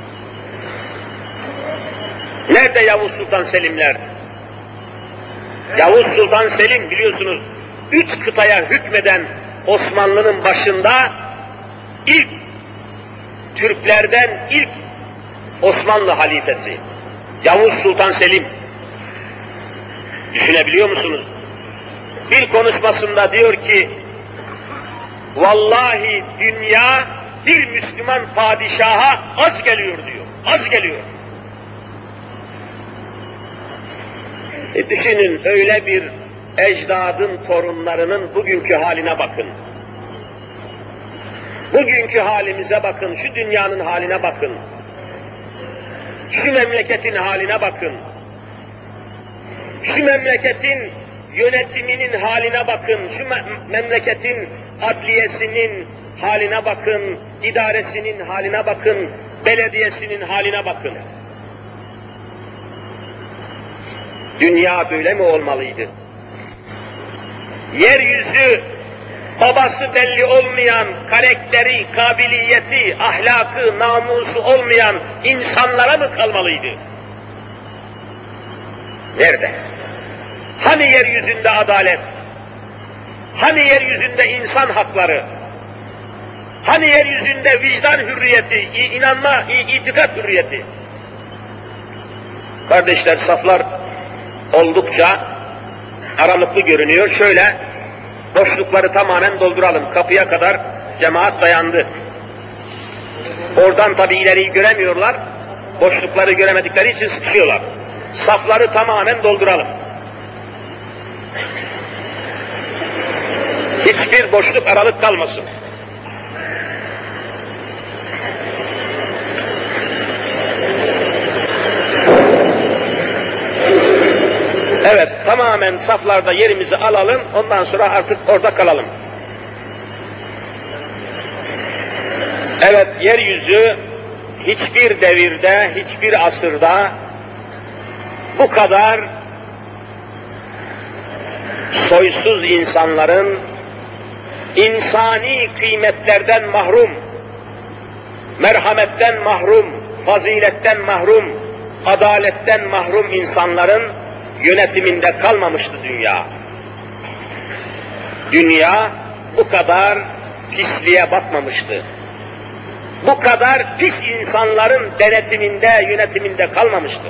Nerede Yavuz Sultan Selimler? Yavuz Sultan Selim biliyorsunuz 3 kıtaya hükmeden Osmanlı'nın başında ilk Türklerden ilk Osmanlı halifesi Yavuz Sultan Selim. Düşünebiliyor musunuz? Bir konuşmasında diyor ki, vallahi dünya bir Müslüman padişaha az geliyor diyor, az geliyor. Düşünün öyle bir ecdadın torunlarının bugünkü haline bakın. Bugünkü halimize bakın, şu dünyanın haline bakın. Şu memleketin haline bakın. Şu memleketin yönetiminin haline bakın. Şu memleketin adliyesinin haline bakın. İdaresinin haline bakın. Belediyesinin haline bakın. Dünya böyle mi olmalıydı? Yeryüzü babası belli olmayan, karakteri, kabiliyeti, ahlakı, namusu olmayan insanlara mı kalmalıydı? Nerede? Hani yeryüzünde adalet? Hani yeryüzünde insan hakları? Hani yeryüzünde vicdan hürriyeti, inanma, itikat hürriyeti? Kardeşler, saflar oldukça aralıklı görünüyor. Şöyle, boşlukları tamamen dolduralım. Kapıya kadar cemaat dayandı. Oradan tabi ileriyi göremiyorlar. Boşlukları göremedikleri için sıkışıyorlar. Safları tamamen dolduralım. Hiçbir boşluk, aralık kalmasın. Evet, tamamen saflarda yerimizi alalım, ondan sonra artık orada kalalım. Evet, yeryüzü hiçbir devirde, hiçbir asırda bu kadar soysuz insanların insani kıymetlerden mahrum, merhametten mahrum, faziletten mahrum, adaletten mahrum insanların yönetiminde kalmamıştı dünya. Dünya bu kadar pisliğe batmamıştı. Bu kadar pis insanların denetiminde, yönetiminde kalmamıştı.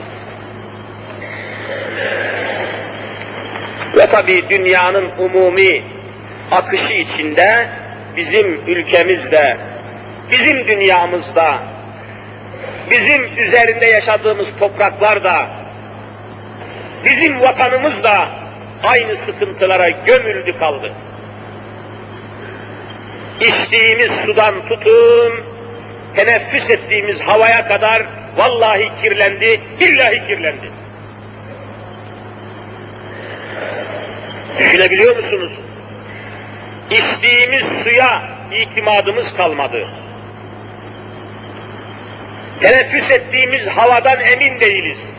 Ve tabii dünyanın umumi akışı içinde bizim ülkemizde, bizim dünyamızda, bizim üzerinde yaşadığımız topraklarda, bizim vatanımız da aynı sıkıntılara gömüldü kaldı. İçtiğimiz sudan tutun, teneffüs ettiğimiz havaya kadar vallahi kirlendi, billahi kirlendi. Düşünebiliyor musunuz? İçtiğimiz suya itimadımız kalmadı. Teneffüs ettiğimiz havadan emin değiliz.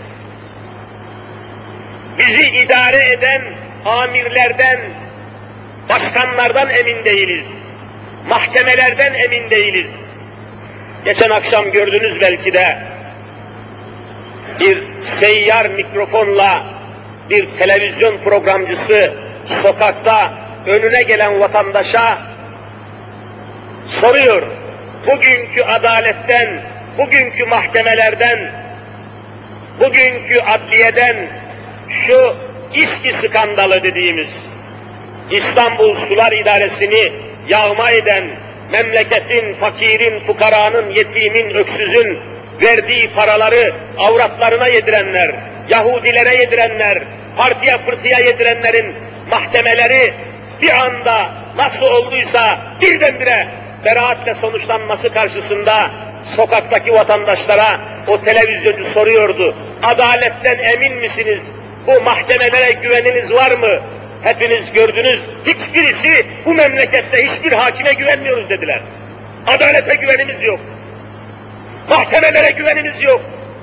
Bizi idare eden amirlerden, başkanlardan emin değiliz. Mahkemelerden emin değiliz. Geçen akşam gördünüz belki de bir seyyar mikrofonla bir televizyon programcısı sokakta önüne gelen vatandaşa soruyor. Bugünkü adaletten, bugünkü mahkemelerden, bugünkü adliyeden şu İSKİ skandalı dediğimiz İstanbul Sular İdaresi'ni yağma eden, memleketin, fakirin, fukaranın, yetimin, öksüzün verdiği paraları avratlarına yedirenler, Yahudilere yedirenler, partiye pırtıya yedirenlerin mahkemeleri bir anda nasıl olduysa birdenbire beraatle sonuçlanması karşısında sokaktaki vatandaşlara o televizyoncu soruyordu. Adaletten emin misiniz? Bu mahkemelere güveniniz var mı? Hepiniz gördünüz, hiçbirisi bu memlekette hiçbir hakime güvenmiyoruz dediler. Adalete güvenimiz yok. Mahkemelere güvenimiz yok.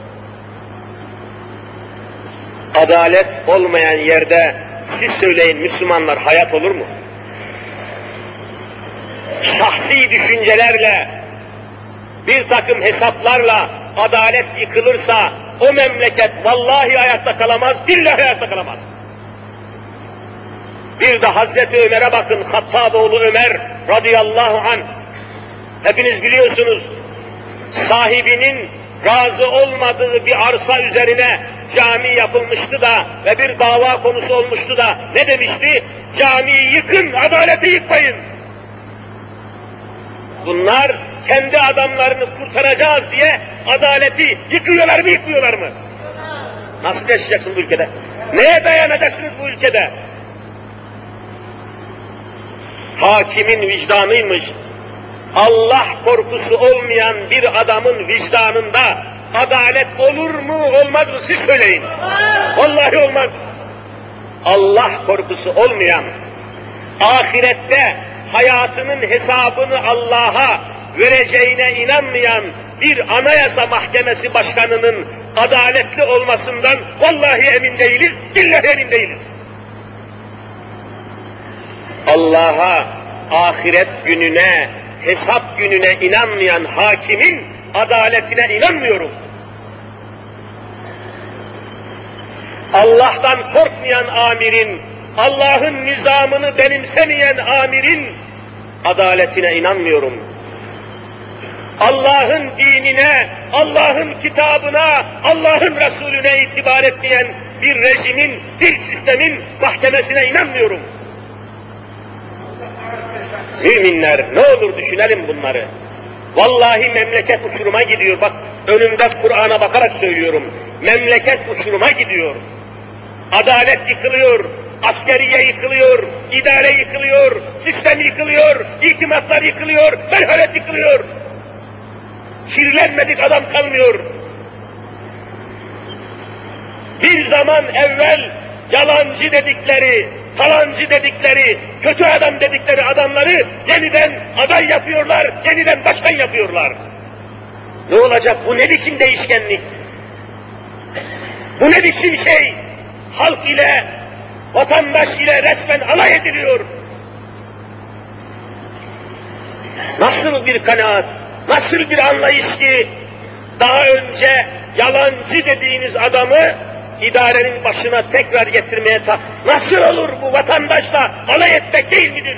Adalet olmayan yerde siz söyleyin Müslümanlar, hayat olur mu? Şahsi düşüncelerle, bir takım hesaplarla adalet yıkılırsa o memleket vallahi ayakta kalamaz, billahi ayakta kalamaz. Bir de Hazreti Ömer'e bakın, Hattaboğlu Ömer radıyallahu anh. Hepiniz biliyorsunuz, sahibinin razı olmadığı bir arsa üzerine cami yapılmıştı da ve bir dava konusu olmuştu da ne demişti? Camiyi yıkın, adaleti yıkmayın. Bunlar kendi adamlarını kurtaracağız diye adaleti yıkıyorlar mı, yıkmıyorlar mı? Nasıl yaşayacaksın bu ülkede? Neye dayanacaksınız bu ülkede? Hakimin vicdanıymış. Allah korkusu olmayan bir adamın vicdanında adalet olur mu, olmaz mı? Siz söyleyin. Vallahi olmaz. Allah korkusu olmayan, ahirette hayatının hesabını Allah'a vereceğine inanmayan bir anayasa mahkemesi başkanının adaletli olmasından vallahi emin değiliz, billahi emin değiliz. Allah'a, ahiret gününe, hesap gününe inanmayan hakimin adaletine inanmıyorum. Allah'tan korkmayan amirin, Allah'ın nizamını benimsemeyen amirin adaletine inanmıyorum. Allah'ın dinine, Allah'ın kitabına, Allah'ın Resulüne itibar etmeyen bir rejimin, bir sistemin mahkemesine inanmıyorum. Müminler, ne olur düşünelim bunları. Vallahi memleket uçuruma gidiyor. Bak, önümde Kur'an'a bakarak söylüyorum. Memleket uçuruma gidiyor. Adalet yıkılıyor, askeriye yıkılıyor, idare yıkılıyor, sistem yıkılıyor, itimatlar yıkılıyor, merhamet yıkılıyor. Kirlenmedik adam kalmıyor. Bir zaman evvel yalancı dedikleri, falancı dedikleri, kötü adam dedikleri adamları yeniden aday yapıyorlar, yeniden başkan yapıyorlar. Ne olacak? Bu ne biçim değişkenlik? Bu ne biçim şey? Halk ile, vatandaş ile resmen alay ediliyor. Nasıl bir kanaat, nasıl bir anlayış ki daha önce yalancı dediğiniz adamı idarenin başına tekrar getirmeye nasıl olur, bu vatandaşla alay etmek değil midir?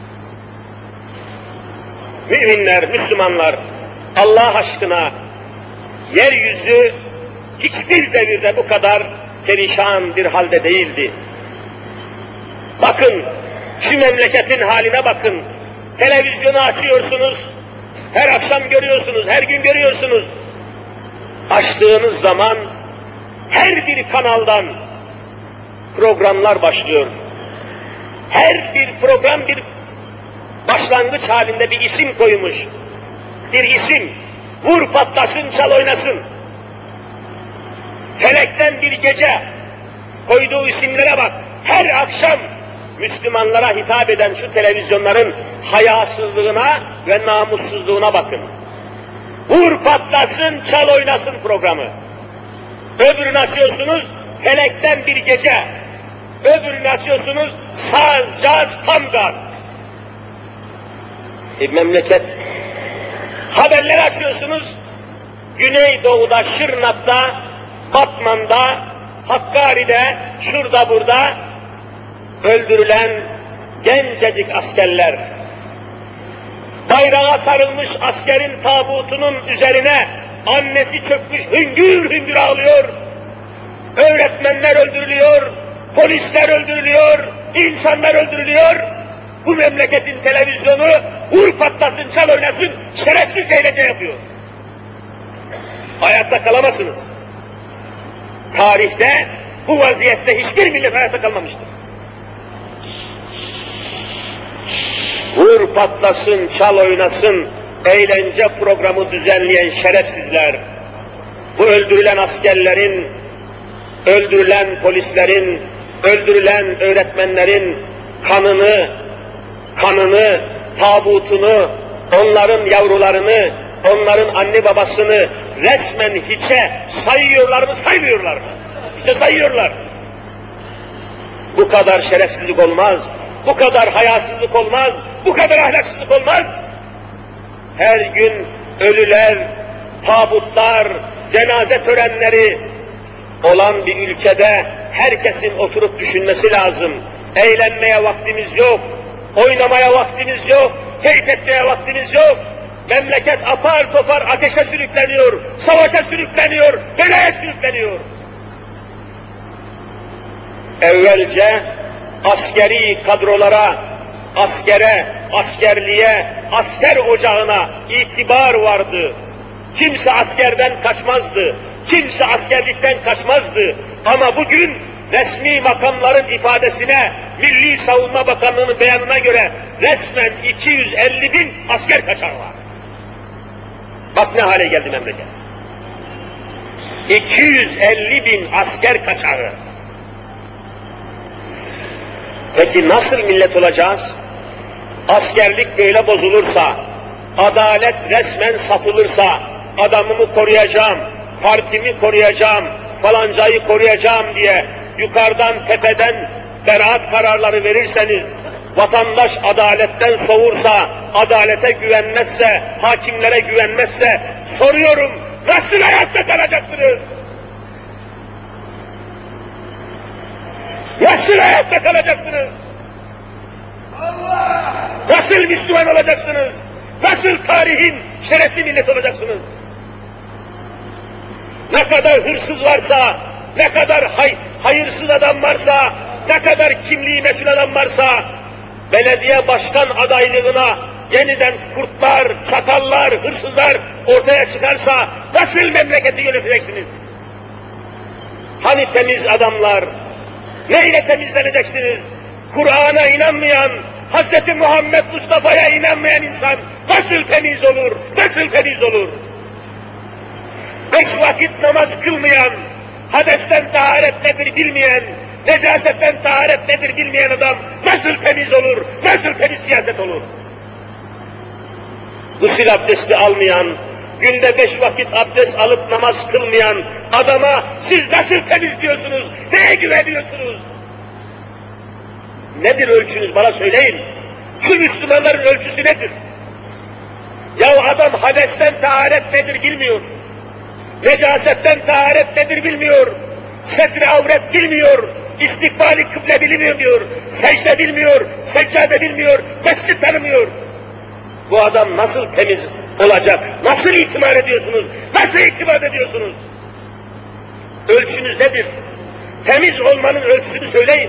Müminler, Müslümanlar, Allah aşkına yeryüzü hiçbir devirde bu kadar perişan bir halde değildi. Bakın, şu memleketin haline bakın. Televizyonu açıyorsunuz, her akşam görüyorsunuz, her gün görüyorsunuz. Açtığınız zaman her bir kanaldan programlar başlıyor. Her bir program bir başlangıç halinde bir isim koymuş. Bir isim. Vur patlasın, çal oynasın. Felekten bir gece. Koyduğu isimlere bak. Her akşam Müslümanlara hitap eden şu televizyonların hayasızlığına ve namussuzluğuna bakın. Vur patlasın, çal oynasın programı. Öbürünü açıyorsunuz, felekten bir gece. Öbürünü açıyorsunuz, saz, caz, tam gaz. Memleket. Haberleri açıyorsunuz, Güneydoğu'da, Şırnak'ta, Batman'da, Hakkari'de, şurada burada öldürülen gencecik askerler, bayrağa sarılmış askerin tabutunun üzerine annesi çökmüş hüngür hüngür ağlıyor, öğretmenler öldürülüyor, polisler öldürülüyor, insanlar öldürülüyor. Bu memleketin televizyonu vur patlasın, çal oynasın, şerefsiz eğlence yapıyor. Hayatta kalamazsınız. Tarihte bu vaziyette hiçbir millet hayatta kalmamıştır. Vur patlasın, çal oynasın, eğlence programı düzenleyen şerefsizler, bu öldürülen askerlerin, öldürülen polislerin, öldürülen öğretmenlerin kanını, tabutunu, onların yavrularını, onların anne babasını resmen hiçe sayıyorlar mı, saymıyorlar mı? Hiçe sayıyorlar. Bu kadar şerefsizlik olmaz, bu kadar hayasızlık olmaz, bu kadar ahlaksızlık olmaz. Her gün ölüler, tabutlar, cenaze törenleri olan bir ülkede herkesin oturup düşünmesi lazım. Eğlenmeye vaktimiz yok, oynamaya vaktimiz yok, keyif etmeye vaktimiz yok. Memleket apar topar ateşe sürükleniyor, savaşa sürükleniyor, belaya sürükleniyor. Evvelce askeri kadrolara, askerliğe, asker ocağına itibar vardı. Kimse askerden kaçmazdı, kimse askerlikten kaçmazdı. Ama bugün resmi makamların ifadesine, Milli Savunma Bakanlığı'nın beyanına göre resmen 250 bin asker kaçağı var. Bak ne hale geldi memleket. 250 bin asker kaçağı. Peki nasıl millet olacağız? Askerlik böyle bozulursa, adalet resmen satılırsa, adamımı koruyacağım, partimi koruyacağım, falancayı koruyacağım diye yukarıdan, tepeden beraat kararları verirseniz, vatandaş adaletten soğursa, adalete güvenmezse, hakimlere güvenmezse, soruyorum, nasıl hayatta kalacaksınız? Nasıl hayatta kalacaksınız? Nasıl Müslüman olacaksınız? nasıl tarihin şerefli millet olacaksınız? Ne kadar hırsız varsa, ne kadar hayırsız adam varsa, ne kadar kimliği meçhul adam varsa, belediye başkan adaylığına yeniden kurtlar, çakallar, hırsızlar ortaya çıkarsa nasıl memleketi yöneteceksiniz? Hani temiz adamlar? Neyle temizleneceksiniz? Kur'an'a inanmayan, Hz. Muhammed Mustafa'ya inanmayan insan nasıl temiz olur? Nasıl temiz olur? 5 vakit namaz kılmayan, hadesten taharet nedir bilmeyen, necasetten taharet nedir bilmeyen adam nasıl temiz olur? Nasıl temiz siyaset olur? Gusül abdesti almayan, günde 5 vakit abdest alıp namaz kılmayan adama siz nasıl temiz diyorsunuz? Neye güveniyorsunuz? Nedir ölçünüz? Bana söyleyin. Şu Müslümanların ölçüsü nedir? Ya adam hadesten taharet nedir bilmiyor. Necasetten taharet nedir bilmiyor. Setre avret bilmiyor. İstikbali kıble bilmiyor. Secde bilmiyor. Seccade bilmiyor. Mescid tanımıyor. Bu adam nasıl temiz olacak? Nasıl itibar ediyorsunuz? Nasıl itibar ediyorsunuz? Ölçünüz nedir? Temiz olmanın ölçüsünü söyleyin.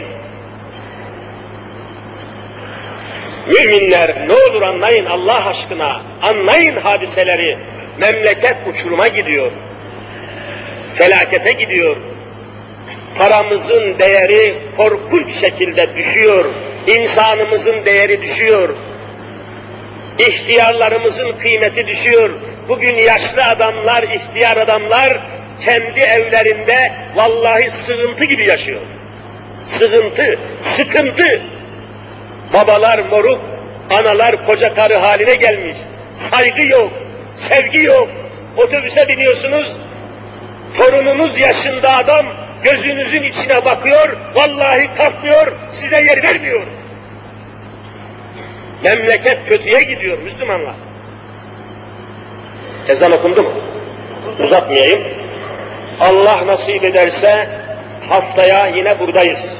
Müminler ne olur anlayın Allah aşkına, anlayın hadiseleri. Memleket uçuruma gidiyor. Felakete gidiyor. Paramızın değeri korkunç şekilde düşüyor. İnsanımızın değeri düşüyor. İhtiyarlarımızın kıymeti düşüyor. Bugün yaşlı adamlar, ihtiyar adamlar kendi evlerinde vallahi sığıntı gibi yaşıyor. Sığıntı, sıkıntı. Babalar moruk, analar koca karı haline gelmiş. Saygı yok, sevgi yok. Otobüse biniyorsunuz, torununuz yaşında adam gözünüzün içine bakıyor, vallahi kalkmıyor, size yer vermiyor. Memleket kötüye gidiyor Müslümanlar. Ezan okundu mu? Uzatmayayım. Allah nasip ederse haftaya yine buradayız.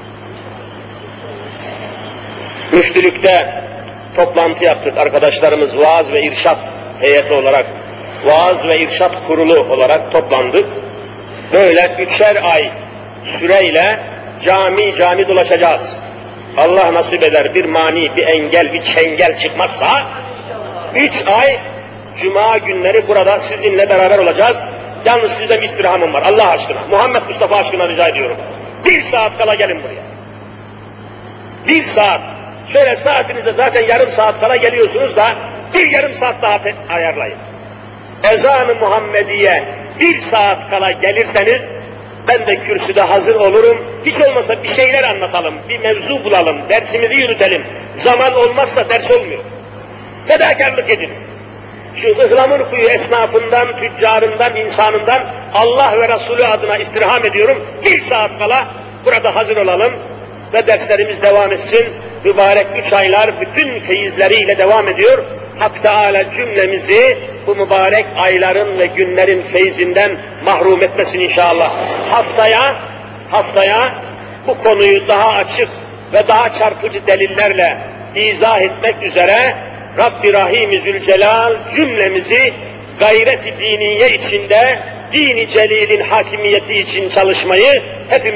Müftülükte toplantı yaptık arkadaşlarımız vaaz ve irşat heyeti olarak, vaaz ve irşat kurulu olarak toplandık. Böyle 3'er ay süreyle cami dolaşacağız. Allah nasip eder bir mani, bir engel, bir çengel çıkmazsa 3 ay cuma günleri burada sizinle beraber olacağız. Yalnız sizde bir istirhamım var Allah aşkına, Muhammed Mustafa aşkına rica ediyorum. 1 saat kala gelin buraya. 1 saat. Şöyle saatinize zaten yarım saat kala geliyorsunuz da bir yarım saat daha ayarlayın. Ezan-ı Muhammediye 1 saat kala gelirseniz ben de kürsüde hazır olurum. Hiç olmazsa bir şeyler anlatalım, bir mevzu bulalım, dersimizi yürütelim. Zaman olmazsa ders olmuyor. Fedakarlık edin. Şu Ihlamurkuyu esnafından, tüccarından, insanından Allah ve Resulü adına istirham ediyorum. 1 saat kala burada hazır olalım ve derslerimiz devam etsin. Mübarek 3 aylar bütün feyizleriyle devam ediyor. Hak Teâlâ cümlemizi bu mübarek ayların ve günlerin feyzinden mahrum etmesin inşallah. Haftaya bu konuyu daha açık ve daha çarpıcı delillerle izah etmek üzere Rabbi Rahim-i Zülcelal cümlemizi gayret-i diniye içinde, din-i celilin hakimiyeti için çalışmayı hepimiz